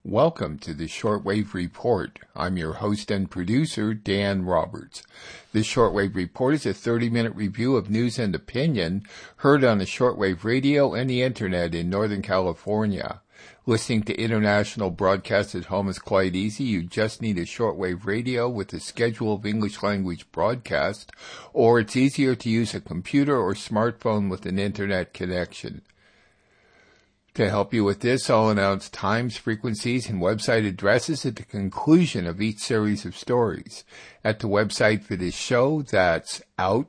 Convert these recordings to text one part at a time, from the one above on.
Welcome to the Shortwave Report. I'm your host and producer, Dan Roberts. This Shortwave Report is a 30-minute review of news and opinion heard on the shortwave radio and the internet in Northern California. Listening to international broadcasts at home is quite easy. You just need a shortwave radio with a schedule of English language broadcasts, or it's easier to use a computer or smartphone with an internet connection. To help you with this, I'll announce times, frequencies, and website addresses at the conclusion of each series of stories. At the website for this show, that's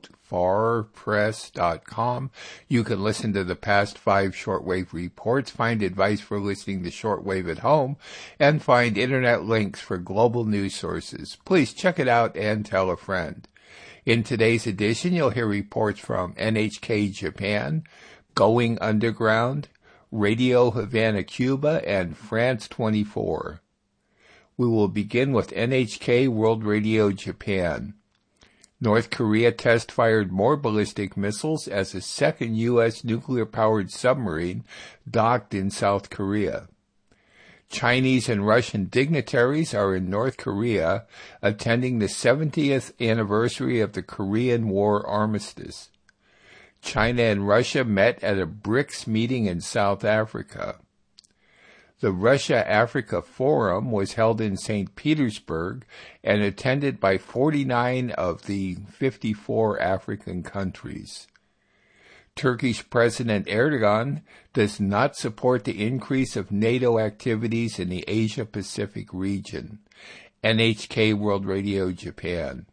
outfarpress.com, you can listen to the past 5 shortwave reports, find advice for listening to shortwave at home, and find internet links for global news sources. Please check it out and tell a friend. In today's edition, you'll hear reports from NHK Japan, Going Underground, Radio Havana, Cuba, and France 24. We will begin with NHK World Radio Japan. North Korea test-fired more ballistic missiles as a second U.S. nuclear-powered submarine docked in South Korea. Chinese and Russian dignitaries are in North Korea attending the 70th anniversary of the Korean War armistice. China and Russia met at a BRICS meeting in South Africa. The Russia-Africa Forum was held in St. Petersburg and attended by 49 of the 54 African countries. Turkish President Erdogan does not support the increase of NATO activities in the Asia-Pacific region. NHK World Radio Japan.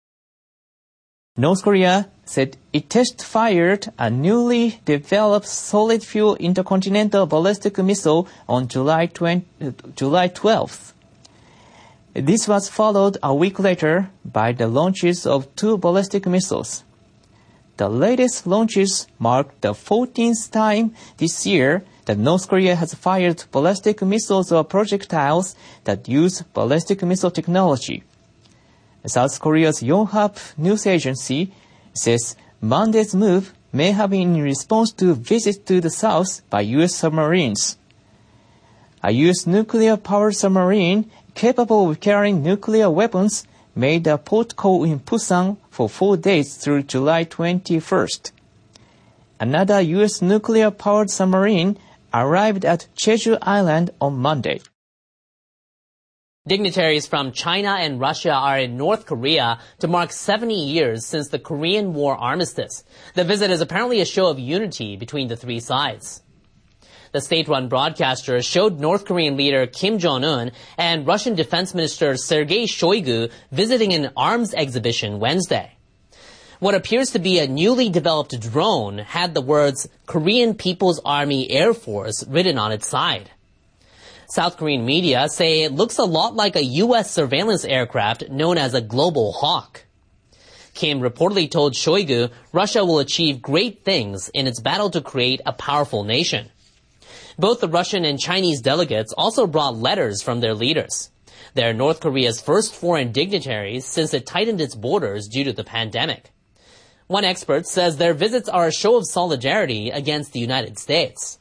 North Korea said it test-fired a newly developed solid-fuel intercontinental ballistic missile on July 12th. This was followed a week later by the launches of 2 ballistic missiles. The latest launches marked the 14th time this year that North Korea has fired ballistic missiles or projectiles that use ballistic missile technology. South Korea's Yonhap news agency says Monday's move may have been in response to visits to the south by U.S. submarines. A U.S. nuclear-powered submarine capable of carrying nuclear weapons made a port call in Busan for 4 days through July 21st. Another U.S. nuclear-powered submarine arrived at Jeju Island on Monday. Dignitaries from China and Russia are in North Korea to mark 70 years since the Korean War armistice. The visit is apparently a show of unity between the 3 sides. The state-run broadcaster showed North Korean leader Kim Jong-un and Russian Defense Minister Sergei Shoigu visiting an arms exhibition Wednesday. What appears to be a newly developed drone had the words Korean People's Army Air Force written on its side. South Korean media say it looks a lot like a U.S. surveillance aircraft known as a Global Hawk. Kim reportedly told Shoigu Russia will achieve great things in its battle to create a powerful nation. Both the Russian and Chinese delegates also brought letters from their leaders. They're North Korea's first foreign dignitaries since it tightened its borders due to the pandemic. One expert says their visits are a show of solidarity against the United States.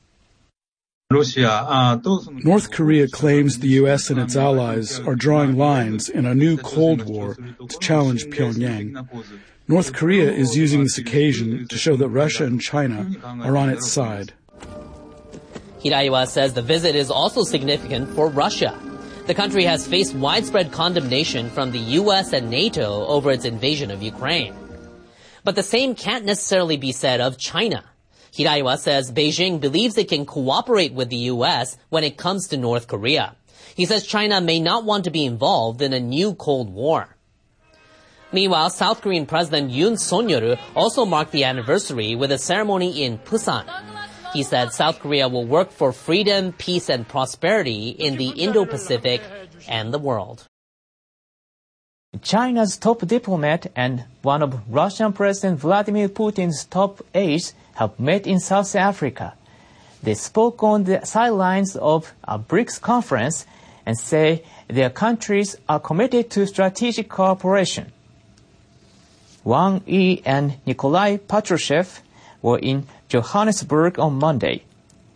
North Korea claims the U.S. and its allies are drawing lines in a new Cold War to challenge Pyongyang. North Korea is using this occasion to show that Russia and China are on its side. Hiraiwa says the visit is also significant for Russia. The country has faced widespread condemnation from the U.S. and NATO over its invasion of Ukraine. But the same can't necessarily be said of China. Hiraiwa says Beijing believes it can cooperate with the U.S. when it comes to North Korea. He says China may not want to be involved in a new Cold War. Meanwhile, South Korean President Yoon Suk-yeol also marked the anniversary with a ceremony in Busan. He said South Korea will work for freedom, peace, and prosperity in the Indo-Pacific and the world. China's top diplomat and one of Russian President Vladimir Putin's top aides have met in South Africa. They spoke on the sidelines of a BRICS conference and say their countries are committed to strategic cooperation. Wang Yi and Nikolai Patrushev were in Johannesburg on Monday.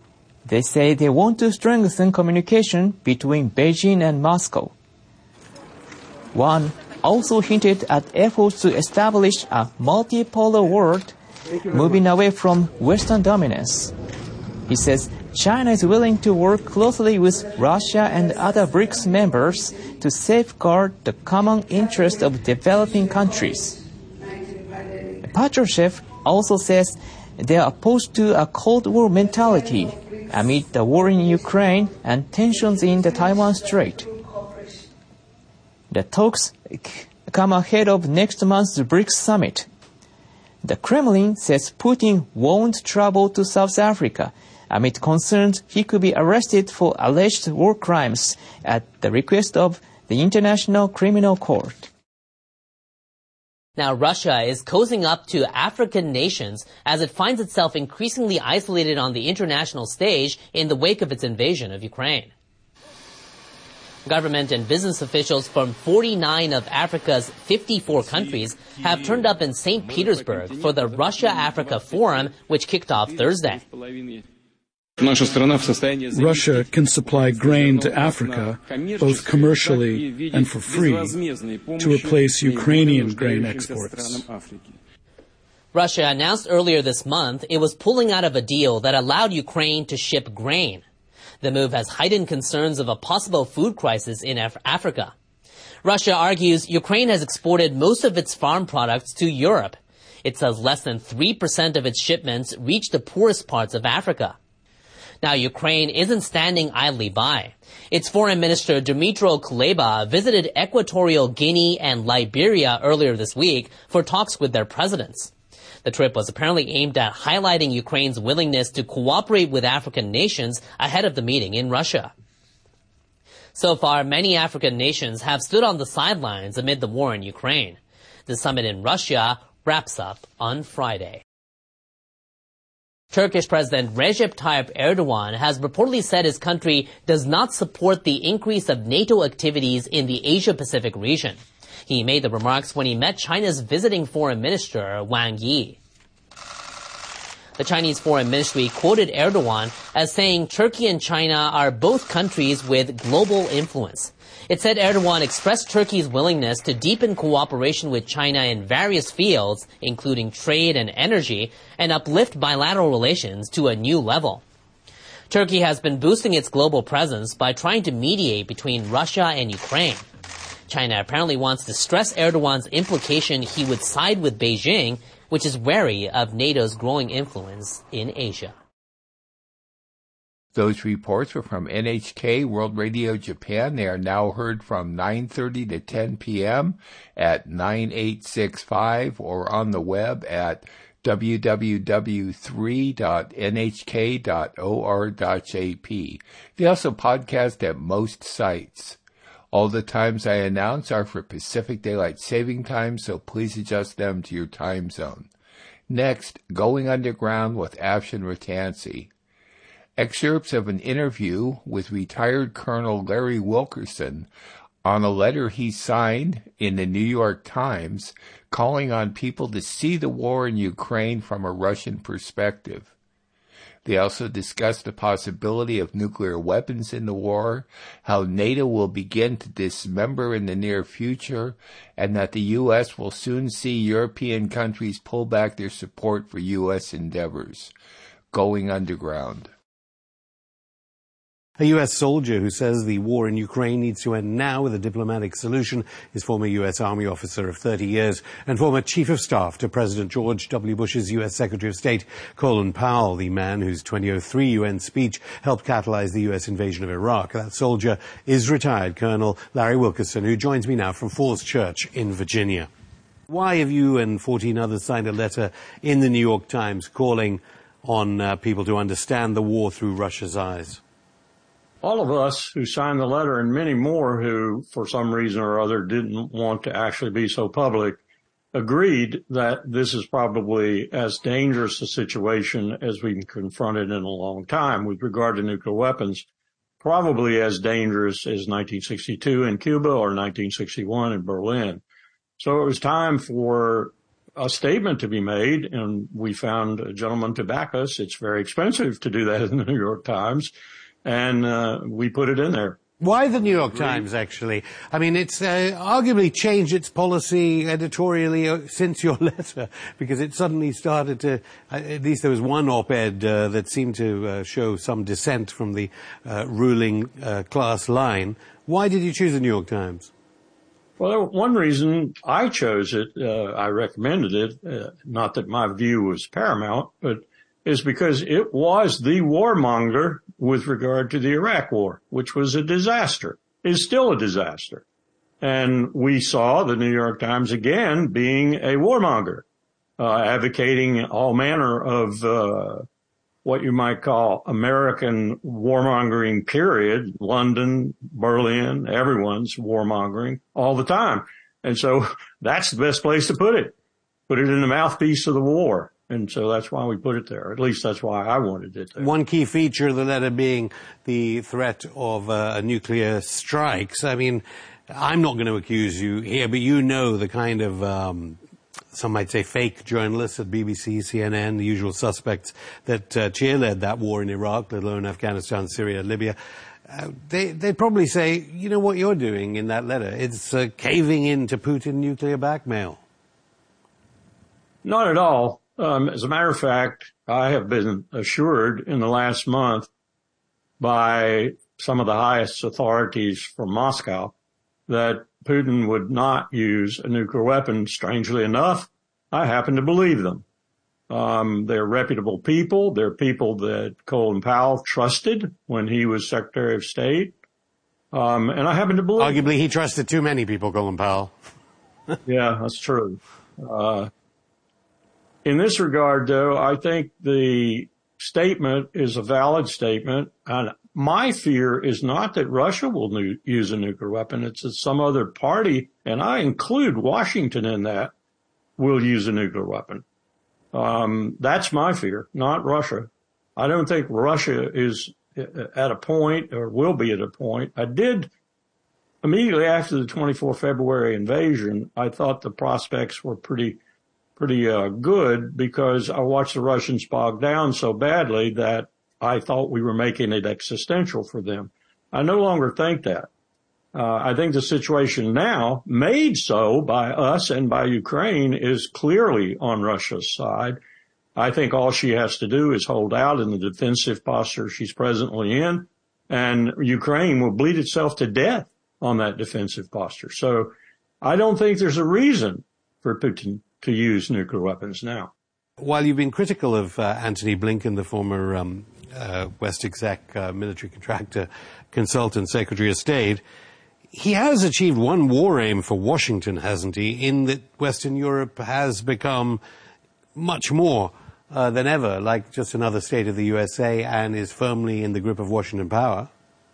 They say they want to strengthen communication between Beijing and Moscow. Wang also hinted at efforts to establish a multipolar world, moving away from Western dominance. He says China is willing to work closely with Russia and other BRICS members to safeguard the common interest of developing countries. Patrushev also says they are opposed to a Cold War mentality amid the war in Ukraine and tensions in the Taiwan Strait. The talks come ahead of next month's BRICS summit. The Kremlin says Putin won't travel to South Africa amid concerns he could be arrested for alleged war crimes at the request of the International Criminal Court. Now, Russia is cozying up to African nations as it finds itself increasingly isolated on the international stage in the wake of its invasion of Ukraine. Government and business officials from 49 of Africa's 54 countries have turned up in St. Petersburg for the Russia-Africa Forum, which kicked off Thursday. Russia can supply grain to Africa, both commercially and for free, to replace Ukrainian grain exports. Russia announced earlier this month it was pulling out of a deal that allowed Ukraine to ship grain. The move has heightened concerns of a possible food crisis in Africa. Russia argues Ukraine has exported most of its farm products to Europe. It says less than 3% of its shipments reach the poorest parts of Africa. Now, Ukraine isn't standing idly by. Its foreign minister Dmytro Kuleba visited Equatorial Guinea and Liberia earlier this week for talks with their presidents. The trip was apparently aimed at highlighting Ukraine's willingness to cooperate with African nations ahead of the meeting in Russia. So far, many African nations have stood on the sidelines amid the war in Ukraine. The summit in Russia wraps up on Friday. Turkish President Recep Tayyip Erdogan has reportedly said his country does not support the increase of NATO activities in the Asia-Pacific region. He made the remarks when he met China's visiting foreign minister, Wang Yi. The Chinese Foreign Ministry quoted Erdogan as saying Turkey and China are both countries with global influence. It said Erdogan expressed Turkey's willingness to deepen cooperation with China in various fields, including trade and energy, and uplift bilateral relations to a new level. Turkey has been boosting its global presence by trying to mediate between Russia and Ukraine. China apparently wants to stress Erdogan's implication he would side with Beijing, which is wary of NATO's growing influence in Asia. Those reports were from NHK World Radio Japan. They are now heard from 9:30 to 10 p.m. at 9865 or on the web at www.3.nhk.or.jp. They also podcast at most sites. All the times I announce are for Pacific Daylight Saving Time, so please adjust them to your time zone. Next, Going Underground with Afshin Rattansi. Excerpts of an interview with retired Colonel Larry Wilkerson on a letter he signed in the New York Times calling on people to see the war in Ukraine from a Russian perspective. They also discussed the possibility of nuclear weapons in the war, how NATO will begin to dismember in the near future, and that the U.S. will soon see European countries pull back their support for U.S. endeavors. Going Underground. A U.S. soldier who says the war in Ukraine needs to end now with a diplomatic solution is former U.S. Army officer of 30 years and former Chief of Staff to President George W. Bush's U.S. Secretary of State, Colin Powell, the man whose 2003 UN speech helped catalyze the U.S. invasion of Iraq. That soldier is retired Colonel Larry Wilkerson, who joins me now from Falls Church in Virginia. Why have you and 14 others signed a letter in the New York Times calling on people to understand the war through Russia's eyes? All of us who signed the letter and many more who, for some reason or other, didn't want to actually be so public, agreed that this is probably as dangerous a situation as we've confronted in a long time with regard to nuclear weapons, probably as dangerous as 1962 in Cuba or 1961 in Berlin. So it was time for a statement to be made, and we found a gentleman to back us. It's very expensive to do that in the New York Times, and we put it in there. Why the New York Times, actually? I mean, it's arguably changed its policy editorially since your letter, because it suddenly started to, at least there was one op-ed that seemed to show some dissent from the ruling class line. Why did you choose the New York Times? Well, one reason I chose it, I recommended it, not that my view was paramount, but is because it was the warmonger with regard to the Iraq War, which was a disaster, is still a disaster. And we saw the New York Times again being a warmonger, advocating all manner of what you might call American warmongering period. London, Berlin, everyone's warmongering all the time. And so that's the best place to put it. Put it in the mouthpiece of the war. And so that's why we put it there. At least that's why I wanted it there. One key feature of the letter being the threat of nuclear strikes. I mean, I'm not going to accuse you here, but you know the kind of, some might say fake journalists at BBC, CNN, the usual suspects that cheerled that war in Iraq, let alone Afghanistan, Syria, Libya. They'd probably say, you know what you're doing in that letter? It's caving in to Putin nuclear blackmail. Not at all. As a matter of fact, I have been assured in the last month by some of the highest authorities from Moscow that Putin would not use a nuclear weapon. Strangely enough, I happen to believe them. They're reputable people. They're people that Colin Powell trusted when he was Secretary of State. And I happen to believe Arguably, he trusted too many people, Colin Powell. Yeah, that's true. In this regard, though, I think the statement is a valid statement. And my fear is not that Russia will use a nuclear weapon. It's that some other party, and I include Washington in that, will use a nuclear weapon. That's my fear, not Russia. I don't think Russia is at a point or will be at a point. I did immediately after the 24 February invasion, I thought the prospects were pretty good because I watched the Russians bog down so badly that I thought we were making it existential for them. I no longer think that. I think the situation now, made so by us and by Ukraine, is clearly on Russia's side. I think all she has to do is hold out in the defensive posture she's presently in, and Ukraine will bleed itself to death on that defensive posture. So I don't think there's a reason for Putin to use nuclear weapons now. While you've been critical of Antony Blinken, the former West exec, military contractor, consultant, Secretary of State, he has achieved one war aim for Washington, hasn't he, in that Western Europe has become much more than ever like just another state of the USA and is firmly in the grip of Washington power.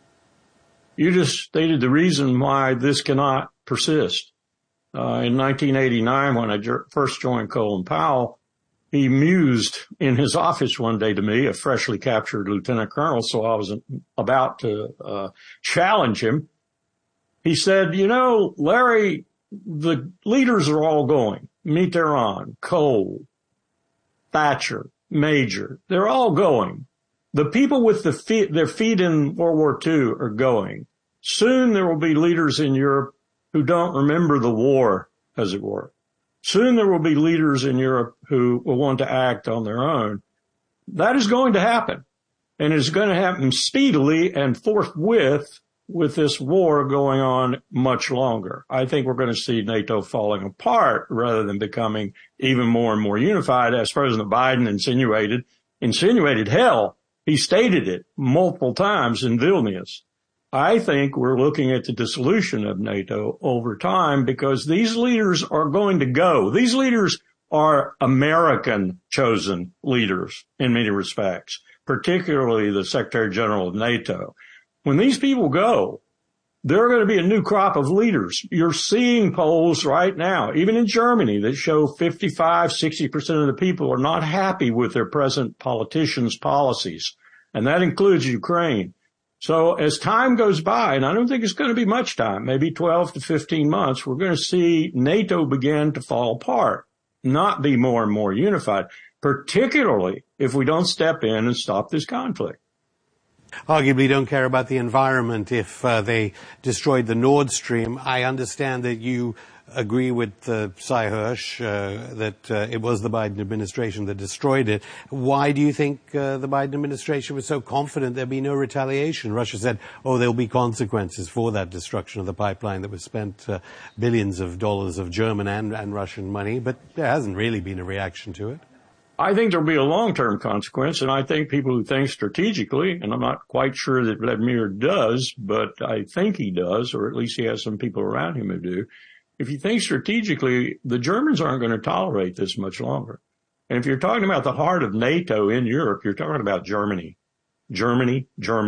You just stated the reason why this cannot persist. In 1989, when I first joined Colin Powell, he mused in his office one day to me, a freshly captured lieutenant colonel, so I was about to challenge him. He said, you know, Larry, the leaders are all going. Mitterrand, Kohl, Thatcher, Major, they're all going. The people with their feet in World War II are going. Soon there will be leaders in Europe who don't remember the war, as it were. Soon there will be leaders in Europe who will want to act on their own. That is going to happen. And it's going to happen speedily and forthwith with this war going on much longer. I think we're going to see NATO falling apart rather than becoming even more and more unified, as President Biden insinuated hell. He stated it multiple times in Vilnius. I think we're looking at the dissolution of NATO over time because these leaders are going to go. These leaders are American chosen leaders in many respects, particularly the Secretary General of NATO. When these people go, there are going to be a new crop of leaders. You're seeing polls right now, even in Germany, that show 55-60% of the people are not happy with their present politicians' policies, and that includes Ukraine. So as time goes by, and I don't think it's going to be much time, maybe 12 to 15 months, we're going to see NATO begin to fall apart. not be more and more unified, particularly if we don't step in and stop this conflict. Arguably don't care about the environment if they destroyed the Nord Stream. I understand that you agree with Sy Hersh that it was the Biden administration that destroyed it. Why do you think the Biden administration was so confident there'd be no retaliation? Russia said, there'll be consequences for that destruction of the pipeline that was spent billions of dollars of German and Russian money, but there hasn't really been a reaction to it. I think there'll be a long-term consequence, and I think people who think strategically, and I'm not quite sure that Vladimir does, but I think he does, or at least he has some people around him who do. If you think strategically, the Germans aren't going to tolerate this much longer. And if you're talking about the heart of NATO in Europe, you're talking about Germany. Germany.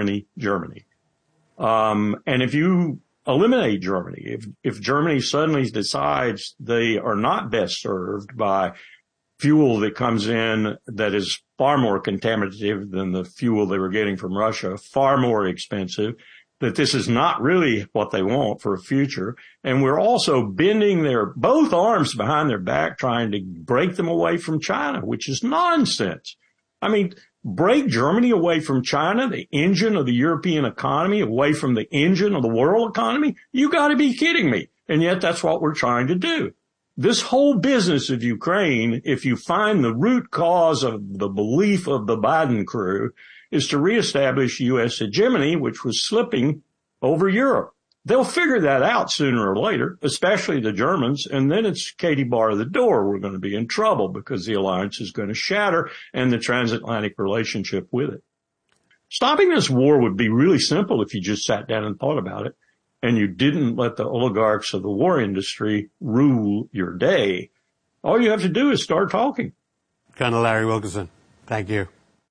And if you eliminate Germany, if Germany suddenly decides they are not best served by fuel that comes in that is far more contaminative than the fuel they were getting from Russia, far more expensive, that this is not really what they want for a future. And we're also bending their both arms behind their back, trying to break them away from China, which is nonsense. I mean, break Germany away from China, the engine of the European economy, away from the engine of the world economy? You got to be kidding me. And yet that's what we're trying to do. This whole business of Ukraine, if you find the root cause of the belief of the Biden crew, is to reestablish U.S. hegemony, which was slipping over Europe. They'll figure that out sooner or later, especially the Germans, and then it's Katie bar the door. We're going to be in trouble because the alliance is going to shatter and the transatlantic relationship with it. Stopping this war would be really simple if you just sat down and thought about it, and you didn't let the oligarchs of the war industry rule your day. All you have to do is start talking. Colonel Larry Wilkerson, thank you.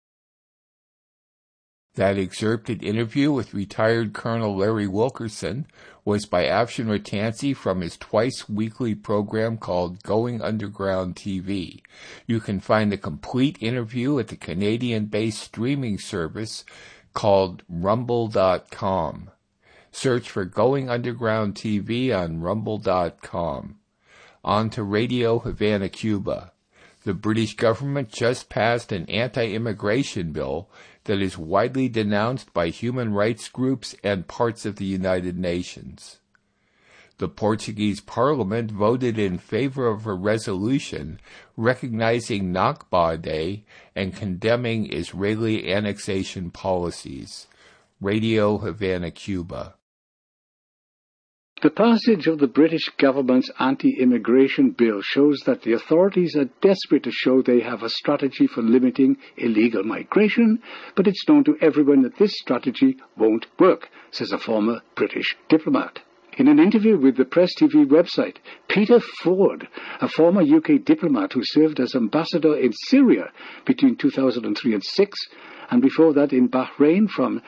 That excerpted interview with retired Colonel Larry Wilkerson was by Afshin Rattansi from his twice-weekly program called Going Underground TV. You can find the complete interview at the Canadian-based streaming service called Rumble.com. Search for Going Underground TV on Rumble.com. On to Radio Havana, Cuba. The British government just passed an anti-immigration bill that is widely denounced by human rights groups and parts of the United Nations. The Portuguese Parliament voted in favor of a resolution recognizing Nakba Day and condemning Israeli annexation policies. Radio Havana, Cuba. The passage of the British government's anti-immigration bill shows that the authorities are desperate to show they have a strategy for limiting illegal migration, but it's known to everyone that this strategy won't work, says a former British diplomat. In an interview with the Press TV website, Peter Ford, a former UK diplomat who served as ambassador in Syria between 2003 and 2006, and before that in Bahrain from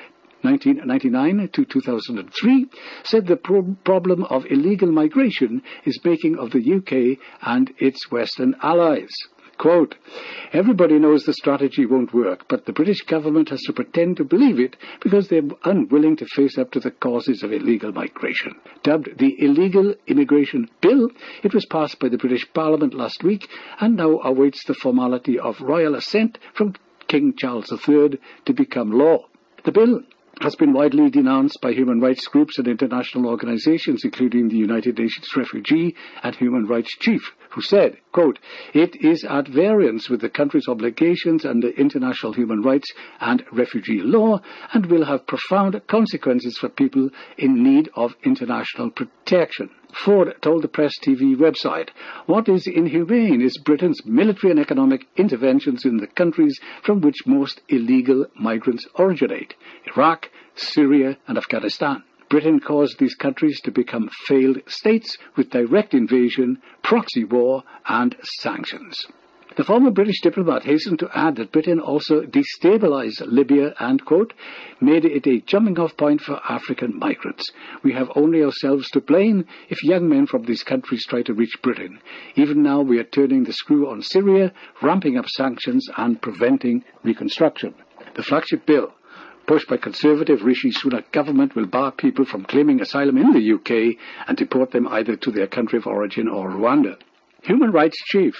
1999 to 2003, said the problem of illegal migration is making of the UK and its Western allies. Quote, everybody knows the strategy won't work, but the British government has to pretend to believe it because they're unwilling to face up to the causes of illegal migration. Dubbed the Illegal Immigration Bill, it was passed by the British Parliament last week and now awaits the formality of royal assent from King Charles III to become law. The bill has been widely denounced by human rights groups and international organizations, including the United Nations Refugee and Human Rights Chief, who said, quote, it is at variance with the country's obligations under international human rights and refugee law and will have profound consequences for people in need of international protection. Ford told the Press TV website, what is inhumane is Britain's military and economic interventions in the countries from which most illegal migrants originate, Iraq, Syria, and Afghanistan. Britain caused these countries to become failed states with direct invasion, proxy war, and sanctions. The former British diplomat hastened to add that Britain also destabilized Libya and, quote, made it a jumping-off point for African migrants. We have only ourselves to blame if young men from these countries try to reach Britain. Even now we are turning the screw on Syria, ramping up sanctions and preventing reconstruction. The flagship bill, pushed by Conservative Rishi Sunak government, will bar people from claiming asylum in the UK and deport them either to their country of origin or Rwanda. Human Rights Chief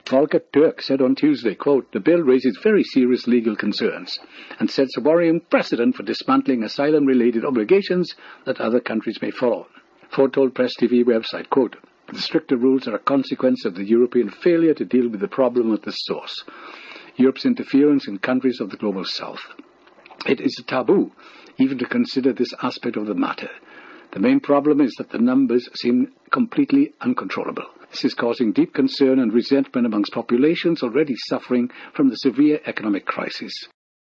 Volker Turk said on Tuesday, quote, "The bill raises very serious legal concerns and sets a worrying precedent for dismantling asylum-related obligations that other countries may follow." Ford told Press TV website, quote, "The stricter rules are a consequence of the European failure to deal with the problem at the source, Europe's interference in countries of the global south. It is a taboo even to consider this aspect of the matter. The main problem is that the numbers seem completely uncontrollable. This is causing deep concern and resentment amongst populations already suffering from the severe economic crisis."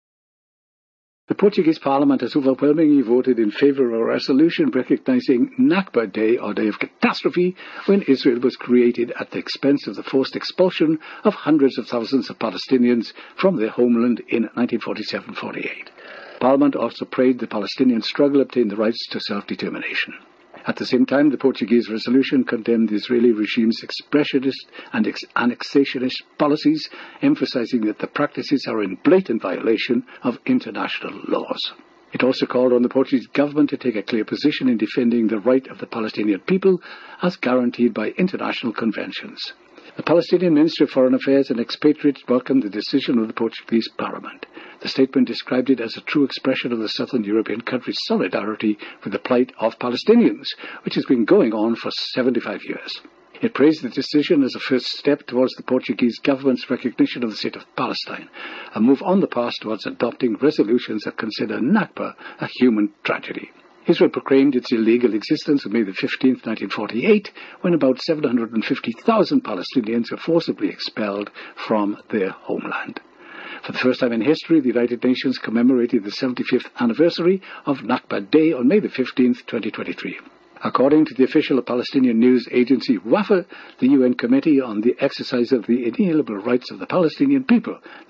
The Portuguese Parliament has overwhelmingly voted in favor of a resolution recognizing Nakba Day, or Day of Catastrophe, when Israel was created at the expense of the forced expulsion of hundreds of thousands of Palestinians from their homeland in 1947-48. Parliament also prayed the Palestinian struggle obtain the rights to self-determination. At the same time, the Portuguese resolution condemned the Israeli regime's expressionist and annexationist policies, emphasizing that the practices are in blatant violation of international laws. It also called on the Portuguese government to take a clear position in defending the right of the Palestinian people as guaranteed by international conventions. The Palestinian Ministry of Foreign Affairs and Expatriates welcomed the decision of the Portuguese Parliament. The statement described it as a true expression of the southern European country's solidarity with the plight of Palestinians, which has been going on for 75 years. It praised the decision as a first step towards the Portuguese government's recognition of the state of Palestine, a move on the path towards adopting resolutions that consider Nakba a human tragedy. Israel proclaimed its illegal existence on May 15, 1948, when about 750,000 Palestinians were forcibly expelled from their homeland. For the first time in history, the United Nations commemorated the 75th anniversary of Nakba Day on May 15, 2023. According to the official Palestinian news agency WAFA, the UN Committee on the Exercise of the Inalienable Rights of the Palestinian People, the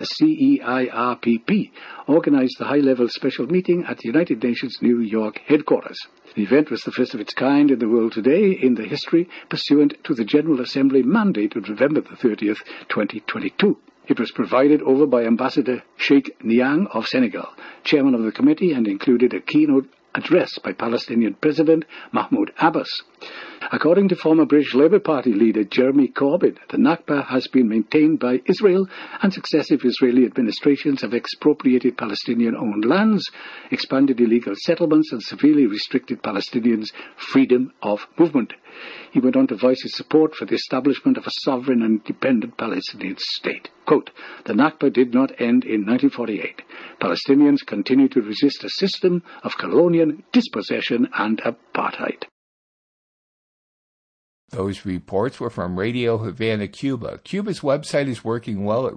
CEIRPP, organized the high-level special meeting at the United Nations New York headquarters. The event was the first of its kind in the world today in the history, pursuant to the General Assembly mandate of November 30th, 2022. It was presided over by Ambassador Sheikh Niang of Senegal, chairman of the committee, and included a keynote address by Palestinian President Mahmoud Abbas. According to former British Labour Party leader Jeremy Corbyn, the Nakba has been maintained by Israel, and successive Israeli administrations have expropriated Palestinian-owned lands, expanded illegal settlements, and severely restricted Palestinians' freedom of movement. He went on to voice his support for the establishment of a sovereign and independent Palestinian state. Quote, "The Nakba did not end in 1948. Palestinians continue to resist a system of colonial dispossession and apartheid." Those reports were from Radio Havana, Cuba. Cuba's website is working well at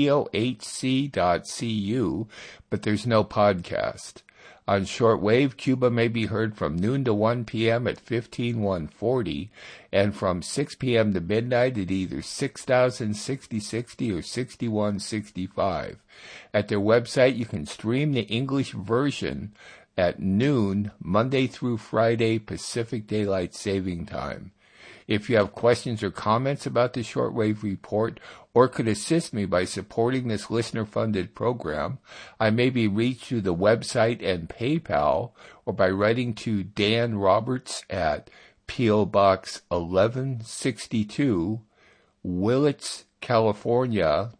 radiohc.cu, but there's no podcast. On shortwave, Cuba may be heard from noon to 1 p.m. at 15140 and from 6 p.m. to midnight at either 6000, 6060, or 6165. At their website, you can stream the English version at noon, Monday through Friday, Pacific Daylight Saving Time. If you have questions or comments about the Shortwave Report or could assist me by supporting this listener-funded program, I may be reached through the website and PayPal or by writing to Dan Roberts at P.O. Box 1162, Willits, California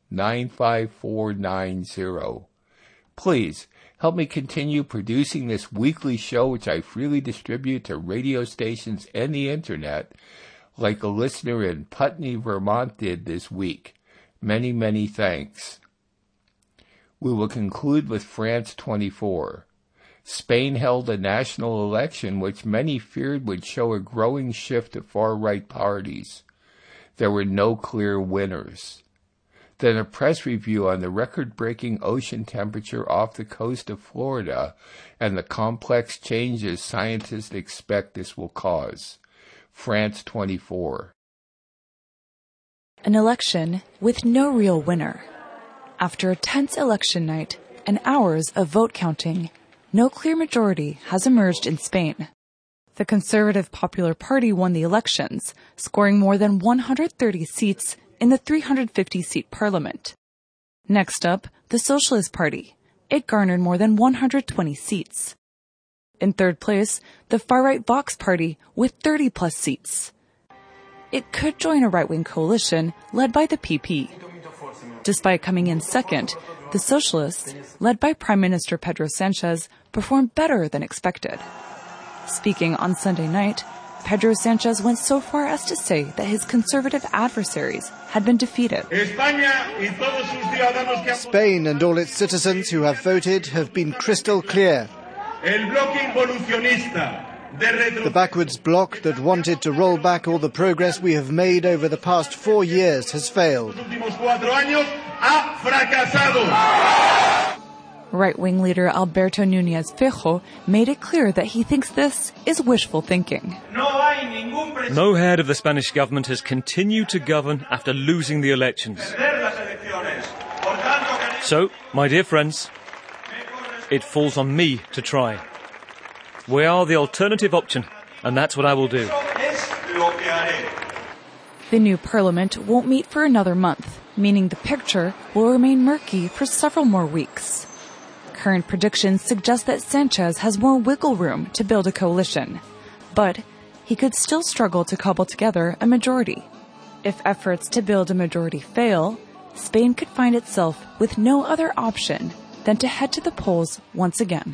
95490. Please help me continue producing this weekly show, which I freely distribute to radio stations and the Internet, like a listener in Putney, Vermont did this week. Many, many thanks. We will conclude with France 24. Spain held a national election which many feared would show a growing shift to far-right parties. There were no clear winners. Then a press review on the record-breaking ocean temperature off the coast of Florida and the complex changes scientists expect this will cause. France 24. An election with no real winner. After a tense election night and hours of vote counting, no clear majority has emerged in Spain. The Conservative Popular Party won the elections, scoring more than 130 seats in the 350-seat parliament. Next up, the Socialist Party. It garnered more than 120 seats. In third place, the far-right Vox Party with 30-plus seats. it could join a right-wing coalition led by the PP. Despite coming in second, the Socialists, led by Prime Minister Pedro Sanchez, performed better than expected. Speaking on Sunday night, Pedro Sanchez went so far as to say that his conservative adversaries had been defeated. Spain and all its citizens who have voted have been crystal clear. The backwards bloc that wanted to roll back all the progress we have made over the past 4 years has failed. Right-wing leader Alberto Núñez Feijóo made it clear that he thinks this is wishful thinking. No head of the Spanish government has continued to govern after losing the elections. So, my dear friends, it falls on me to try. We are the alternative option, and that's what I will do. The new parliament won't meet for another month, meaning the picture will remain murky for several more weeks. Current predictions suggest that Sanchez has more wiggle room to build a coalition, but he could still struggle to cobble together a majority. If efforts to build a majority fail, Spain could find itself with no other option than to head to the polls once again.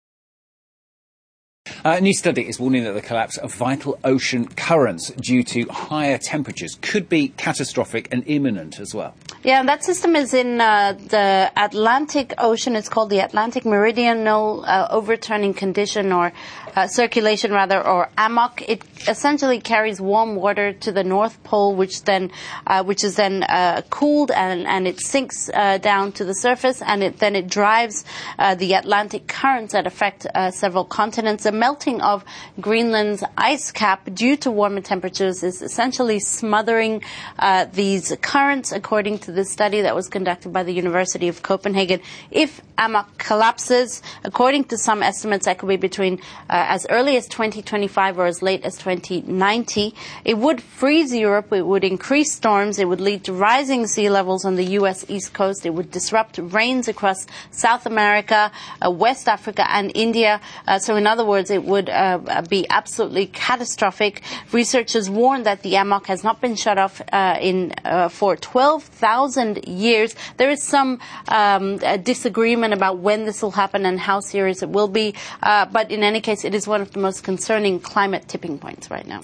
A new study is warning that the collapse of vital ocean currents due to higher temperatures could be catastrophic and imminent as well. Yeah, and that system is in the Atlantic Ocean. It's called the Atlantic Meridional Overturning Condition, or circulation rather, or AMOC. It essentially carries warm water to the North Pole, which is then cooled and it sinks down to the surface, and it drives the Atlantic currents that affect several continents. The melting of Greenland's ice cap due to warmer temperatures is essentially smothering these currents, according to this study that was conducted by the University of Copenhagen. If AMOC collapses, according to some estimates, that could be between as early as 2025 or as late as 2090. It would freeze Europe. It would increase storms. It would lead to rising sea levels on the U.S. East Coast. It would disrupt rains across South America, West Africa, and India. So in other words, it would be absolutely catastrophic. Researchers warn that the AMOC has not been shut off for 12,000 years. There is some disagreement about when this will happen and how serious it will be. But in any case, it is one of the most concerning climate tipping points right now.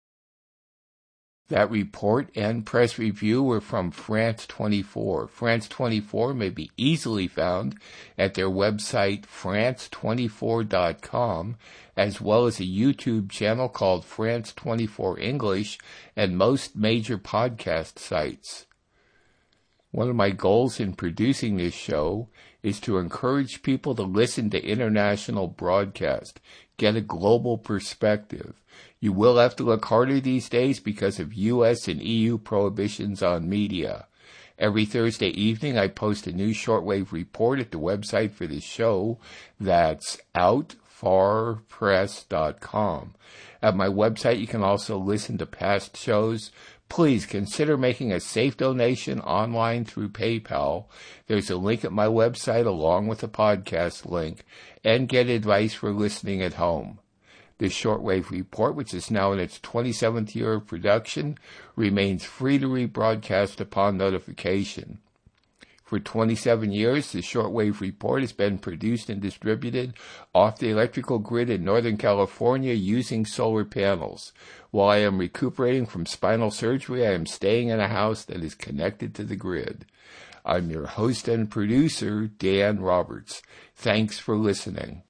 That report and press review were from France 24. France 24 may be easily found at their website france24.com, as well as a YouTube channel called France 24 English and most major podcast sites. One of my goals in producing this show is to encourage people to listen to international broadcast, get a global perspective. You will have to look harder these days because of U.S. and EU prohibitions on media. Every Thursday evening, I post a new shortwave report at the website for this show. That's outfarpress.com. At my website, you can also listen to past shows. Please consider making a safe donation online through PayPal. There's a link at my website along with a podcast link, and get advice for listening at home. This shortwave report, which is now in its 27th year of production, remains free to rebroadcast upon notification. For 27 years, the shortwave report has been produced and distributed off the electrical grid in Northern California using solar panels. While I am recuperating from spinal surgery, I am staying in a house that is connected to the grid. I'm your host and producer, Dan Roberts. Thanks for listening.